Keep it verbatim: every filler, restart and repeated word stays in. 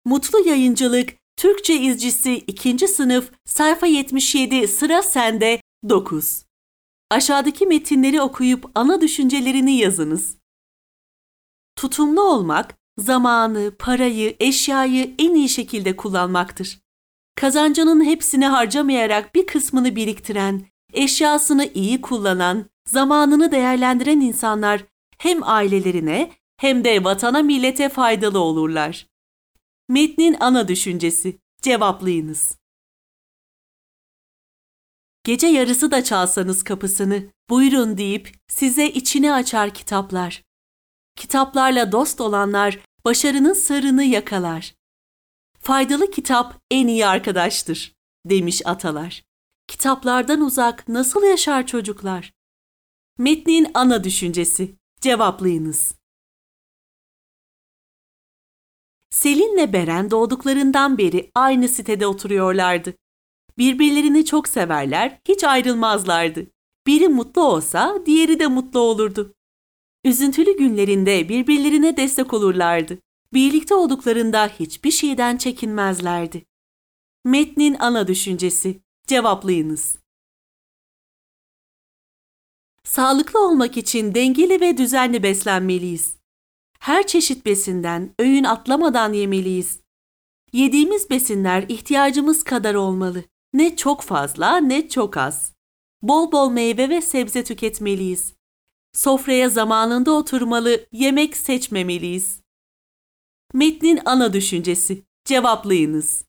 Mutlu Yayıncılık Türkçe İzcisi ikinci sınıf sayfa yetmiş yedi sıra sende dokuz. Aşağıdaki metinleri okuyup ana düşüncelerini yazınız. Tutumlu olmak, zamanı, parayı, eşyayı en iyi şekilde kullanmaktır. Kazancının hepsini harcamayarak bir kısmını biriktiren, eşyasını iyi kullanan, zamanını değerlendiren insanlar hem ailelerine hem de vatana millete faydalı olurlar. Metnin ana düşüncesi. Cevaplayınız. Gece yarısı da çalsanız kapısını, buyurun deyip size içini açar kitaplar. Kitaplarla dost olanlar başarının sırrını yakalar. Faydalı kitap en iyi arkadaştır, demiş atalar. Kitaplardan uzak nasıl yaşar çocuklar? Metnin ana düşüncesi. Cevaplayınız. Selin'le Beren doğduklarından beri aynı sitede oturuyorlardı. Birbirlerini çok severler, hiç ayrılmazlardı. Biri mutlu olsa diğeri de mutlu olurdu. Üzüntülü günlerinde birbirlerine destek olurlardı. Birlikte olduklarında hiçbir şeyden çekinmezlerdi. Metnin ana düşüncesi. Cevaplayınız. Sağlıklı olmak için dengeli ve düzenli beslenmeliyiz. Her çeşit besinden, öğün atlamadan yemeliyiz. Yediğimiz besinler ihtiyacımız kadar olmalı. Ne çok fazla ne çok az. Bol bol meyve ve sebze tüketmeliyiz. Sofraya zamanında oturmalı, yemek seçmemeliyiz. Metnin ana düşüncesi. Cevaplayınız.